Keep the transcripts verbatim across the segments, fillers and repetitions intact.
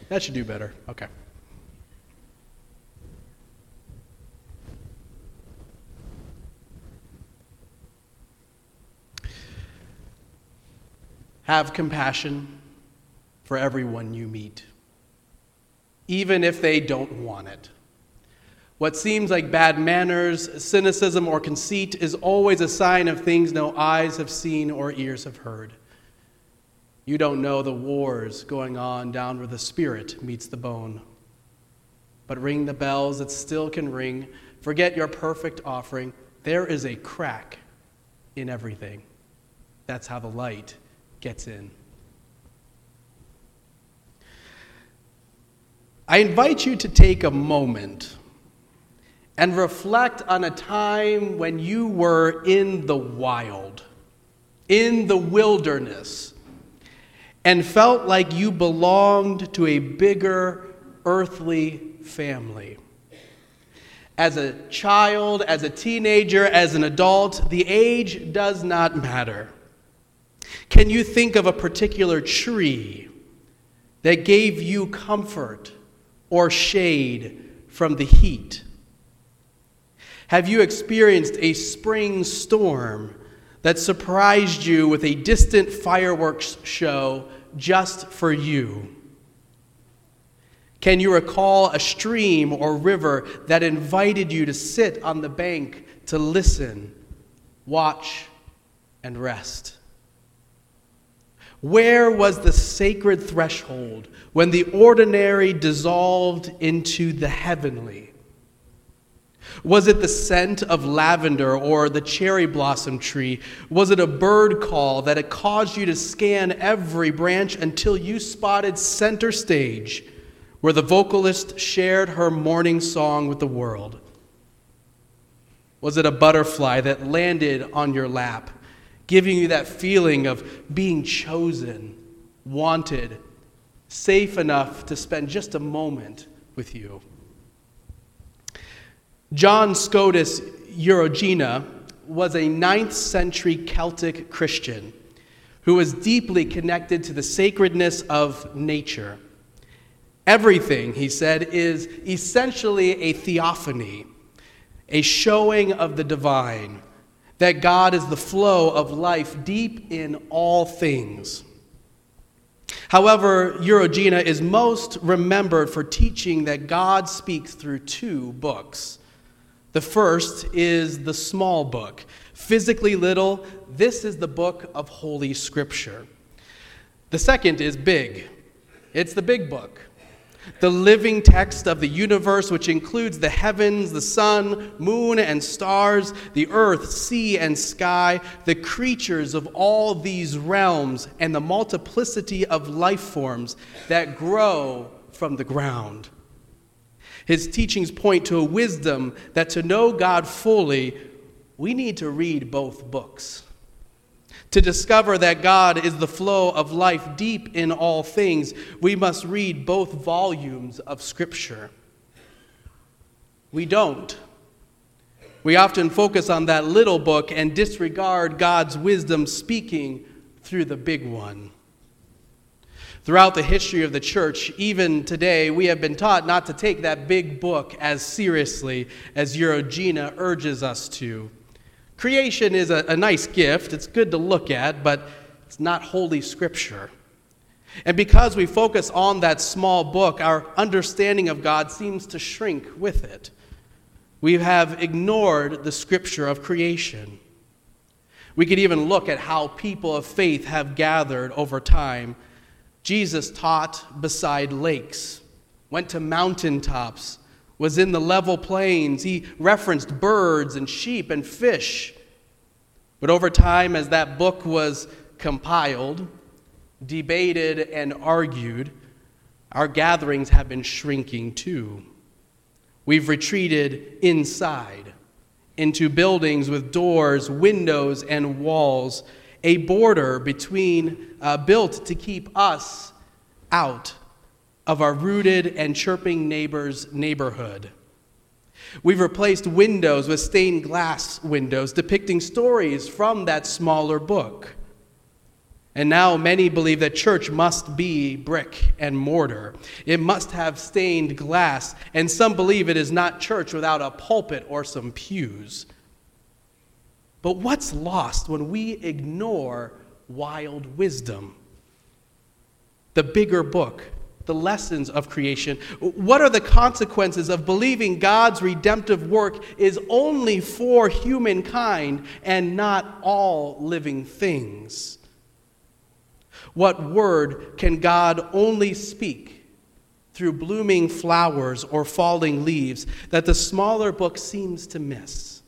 That should do better. Okay. Have compassion for everyone you meet, even if they don't want it. What seems like bad manners, cynicism, or conceit is always a sign of things no eyes have seen or ears have heard. You don't know the wars going on down where the spirit meets the bone. But ring the bells that still can ring. Forget your perfect offering. There is a crack in everything. That's how the light gets in. I invite you to take a moment and reflect on a time when you were in the wild, in the wilderness, and felt like you belonged to a bigger earthly family. As a child, as a teenager, as an adult, the age does not matter. Can you think of a particular tree that gave you comfort or shade from the heat? Have you experienced a spring storm that surprised you with a distant fireworks show just for you? Can you recall a stream or river that invited you to sit on the bank to listen, watch, and rest? Where was the sacred threshold when the ordinary dissolved into the heavenly? Was it the scent of lavender or the cherry blossom tree? Was it a bird call that had caused you to scan every branch until you spotted center stage, where the vocalist shared her morning song with the world? Was it a butterfly that landed on your lap, giving you that feeling of being chosen, wanted, safe enough to spend just a moment with you? John Scotus Eurogena was a ninth century Celtic Christian who was deeply connected to the sacredness of nature. Everything, he said, is essentially a theophany, a showing of the divine, that God is the flow of life deep in all things. However, Eurogena is most remembered for teaching that God speaks through two books. The first is the small book. Physically little, this is the book of Holy Scripture. The second is big. It's the big book. The living text of the universe, which includes the heavens, the sun, moon, and stars, the earth, sea, and sky, the creatures of all these realms, and the multiplicity of life forms that grow from the ground. His teachings point to a wisdom that to know God fully, we need to read both books. To discover that God is the flow of life deep in all things, we must read both volumes of Scripture. We don't. We often focus on that little book and disregard God's wisdom speaking through the big one. Throughout the history of the church, even today, we have been taught not to take that big book as seriously as Eurogena urges us to. Creation is a, a nice gift. It's good to look at, but it's not Holy Scripture. And because we focus on that small book, our understanding of God seems to shrink with it. We have ignored the Scripture of creation. We could even look at how people of faith have gathered over time. Jesus taught beside lakes, went to mountaintops, was in the level plains. He referenced birds and sheep and fish. But over time, as that book was compiled, debated, and argued, our gatherings have been shrinking too. We've retreated inside, into buildings with doors, windows, and walls, a border between uh, built to keep us out of our rooted and chirping neighbor's neighborhood. We've replaced windows with stained glass windows depicting stories from that smaller book. And now many believe that church must be brick and mortar. It must have stained glass, and some believe it is not church without a pulpit or some pews. But what's lost when we ignore wild wisdom? The bigger book, the lessons of creation. What are the consequences of believing God's redemptive work is only for humankind and not all living things? What word can God only speak through blooming flowers or falling leaves that the smaller book seems to miss?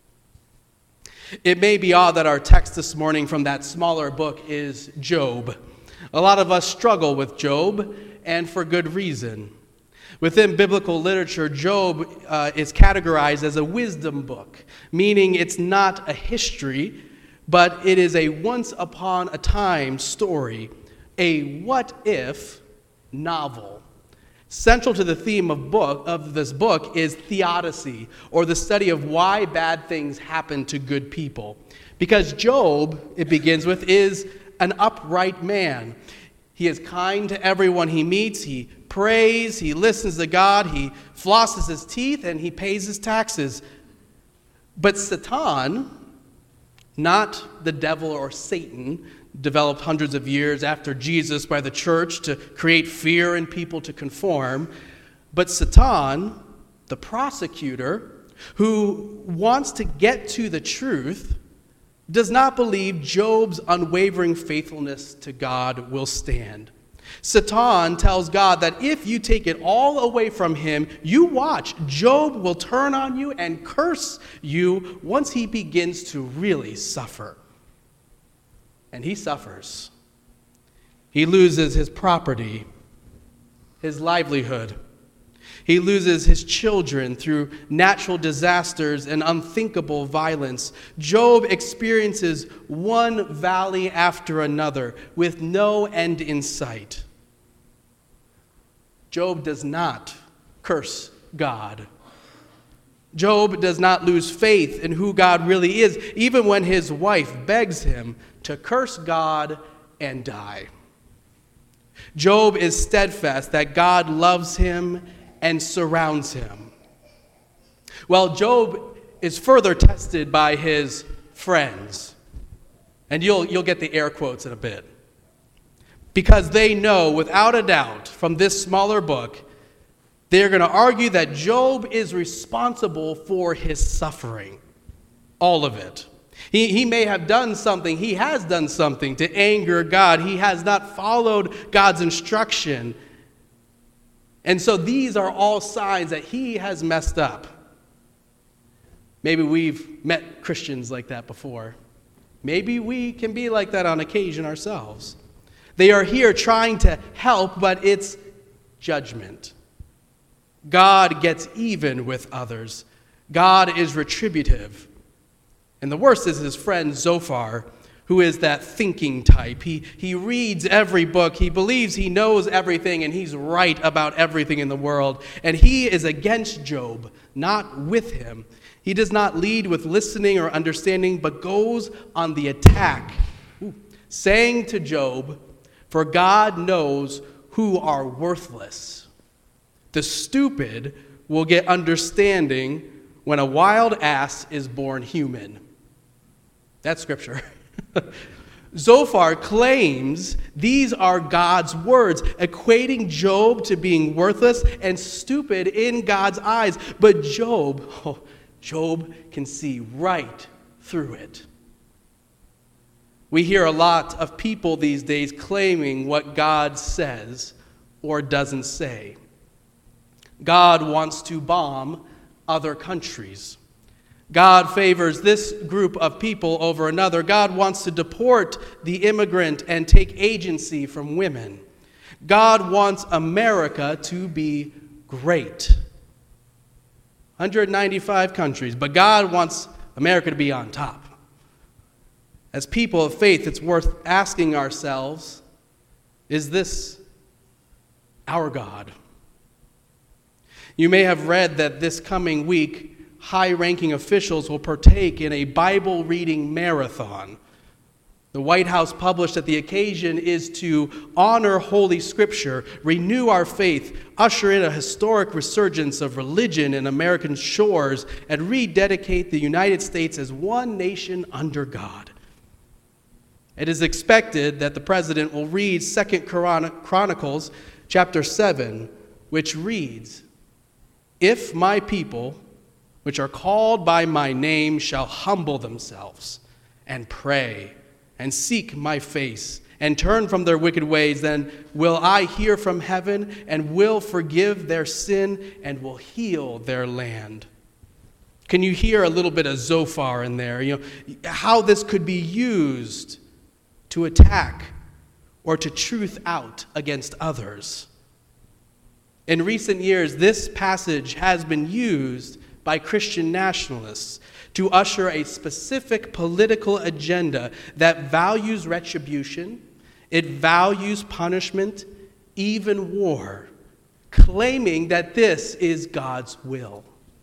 It may be odd that our text this morning from that smaller book is Job. A lot of us struggle with Job, and for good reason. Within biblical literature, Job uh, is categorized as a wisdom book, meaning it's not a history, but it is a once-upon-a-time story, a what-if novel. Central to the theme of book of this book is theodicy, or the study of why bad things happen to good people. Because Job, it begins with, is an upright man. He is kind to everyone he meets. He prays, he listens to God, he flosses his teeth, and he pays his taxes. But Satan, not the devil or Satan, developed hundreds of years after Jesus by the church to create fear in people to conform, but Satan, the prosecutor, who wants to get to the truth, does not believe Job's unwavering faithfulness to God will stand. Satan tells God that if you take it all away from him, you watch, Job will turn on you and curse you once he begins to really suffer. And he suffers. He loses his property, his livelihood. He loses his children through natural disasters and unthinkable violence. Job experiences one valley after another with no end in sight. Job does not curse God. Job does not lose faith in who God really is, even when his wife begs him to curse God and die. Job is steadfast that God loves him and surrounds him. Well, Job is further tested by his friends. And you'll, you'll get the air quotes in a bit. Because they know, without a doubt, from this smaller book, they're going to argue that Job is responsible for his suffering. All of it. He, he may have done something, he has done something to anger God. He has not followed God's instruction. And so these are all signs that he has messed up. Maybe we've met Christians like that before. Maybe we can be like that on occasion ourselves. They are here trying to help, but it's judgment. God gets even with others. God is retributive. And the worst is his friend Zophar, who is that thinking type. He, he reads every book. He believes he knows everything, and he's right about everything in the world. And he is against Job, not with him. He does not lead with listening or understanding, but goes on the attack, Ooh. saying to Job, "For God knows who are worthless. The stupid will get understanding when a wild ass is born human." That's scripture. Zophar claims these are God's words, equating Job to being worthless and stupid in God's eyes. But Job, oh, Job can see right through it. We hear a lot of people these days claiming what God says or doesn't say. God wants to bomb other countries. God favors this group of people over another. God wants to deport the immigrant and take agency from women. God wants America to be great. one hundred ninety-five countries, but God wants America to be on top. As people of faith, it's worth asking ourselves, is this our God? You may have read that this coming week, high-ranking officials will partake in a Bible reading marathon. The White House published that the occasion is to honor Holy Scripture, renew our faith, usher in a historic resurgence of religion in American shores, and rededicate the United States as one nation under God. It is expected that the president will read Second Chronicles chapter seven, which reads, "If my people, which are called by my name, shall humble themselves and pray and seek my face and turn from their wicked ways, then will I hear from heaven and will forgive their sin and will heal their land." Can you hear a little bit of Zophar in there? You know, how this could be used to attack or to truth out against others. In recent years, this passage has been used by Christian nationalists to usher a specific political agenda that values retribution, it values punishment, even war, claiming that this is God's will.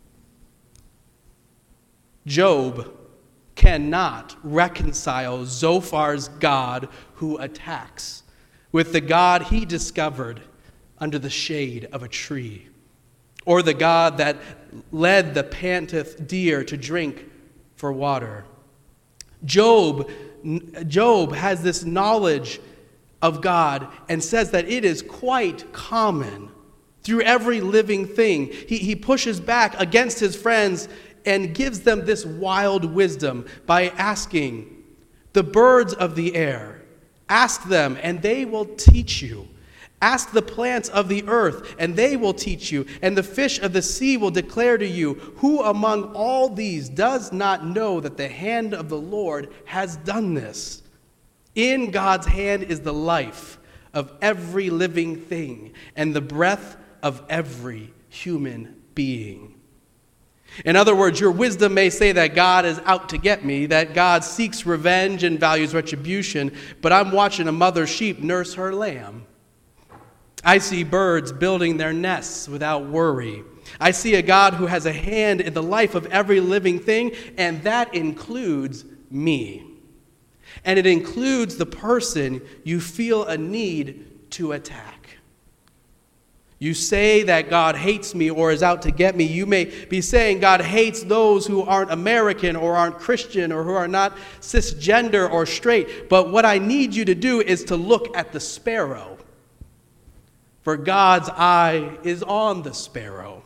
Job cannot reconcile Zophar's God who attacks with the God he discovered under the shade of a tree, or the God that led the panteth deer to drink for water. Job, Job has this knowledge of God and says that it is quite common through every living thing. He, he pushes back against his friends and gives them this wild wisdom by asking, "The birds of the air, ask them and they will teach you. Ask the plants of the earth, and they will teach you, and the fish of the sea will declare to you. Who among all these does not know that the hand of the Lord has done this? In God's hand is the life of every living thing, and the breath of every human being." In other words, your wisdom may say that God is out to get me, that God seeks revenge and values retribution, but I'm watching a mother sheep nurse her lamb. I see birds building their nests without worry. I see a God who has a hand in the life of every living thing, and that includes me. And it includes the person you feel a need to attack. You say that God hates me or is out to get me. You may be saying God hates those who aren't American or aren't Christian or who are not cisgender or straight. But what I need you to do is to look at the sparrow. For God's eye is on the sparrow.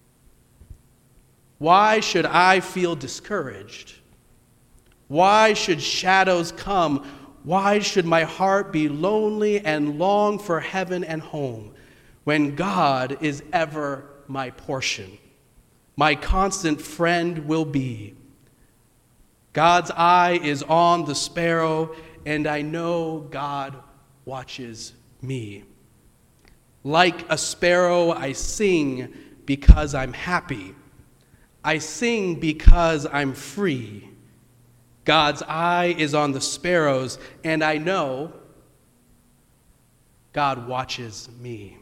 Why should I feel discouraged? Why should shadows come? Why should my heart be lonely and long for heaven and home when God is ever my portion? My constant friend will be. God's eye is on the sparrow, and I know God watches me. Like a sparrow, I sing because I'm happy. I sing because I'm free. God's eye is on the sparrows, and I know God watches me.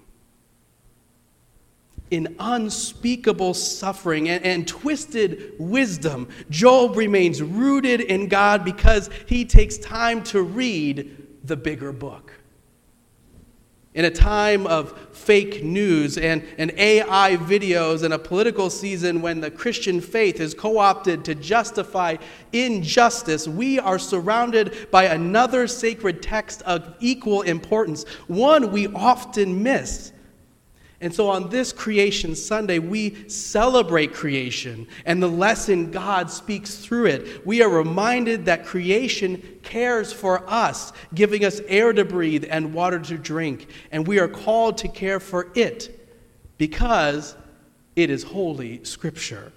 In unspeakable suffering and, and twisted wisdom, Job remains rooted in God because he takes time to read the bigger book. In a time of fake news and, and A I videos and a political season when the Christian faith is co-opted to justify injustice, we are surrounded by another sacred text of equal importance, one we often miss. And so on this Creation Sunday, we celebrate creation and the lesson God speaks through it. We are reminded that creation cares for us, giving us air to breathe and water to drink. And we are called to care for it because it is Holy Scripture.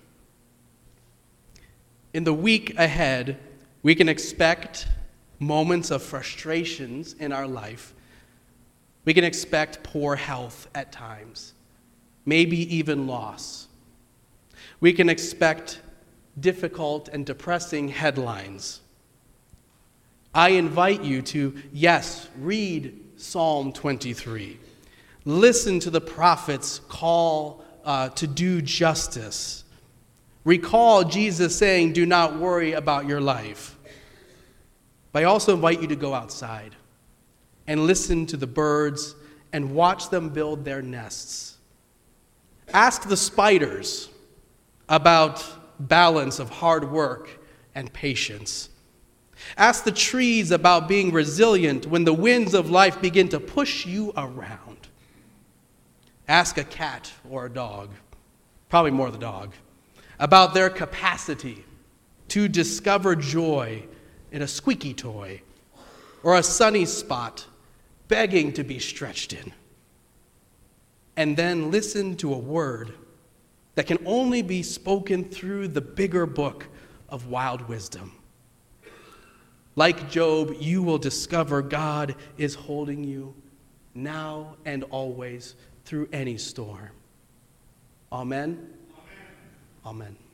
In the week ahead, we can expect moments of frustrations in our life. We can expect poor health at times, maybe even loss. We can expect difficult and depressing headlines. I invite you to, yes, read Psalm twenty-three. Listen to the prophet's call uh, to do justice. Recall Jesus saying, "Do not worry about your life." But I also invite you to go outside and listen to the birds and watch them build their nests. Ask the spiders about balance of hard work and patience. Ask the trees about being resilient when the winds of life begin to push you around. Ask a cat or a dog, probably more the dog, about their capacity to discover joy in a squeaky toy or a sunny spot begging to be stretched in. And then listen to a word that can only be spoken through the bigger book of wild wisdom. Like Job, you will discover God is holding you now and always through any storm. Amen? Amen. Amen.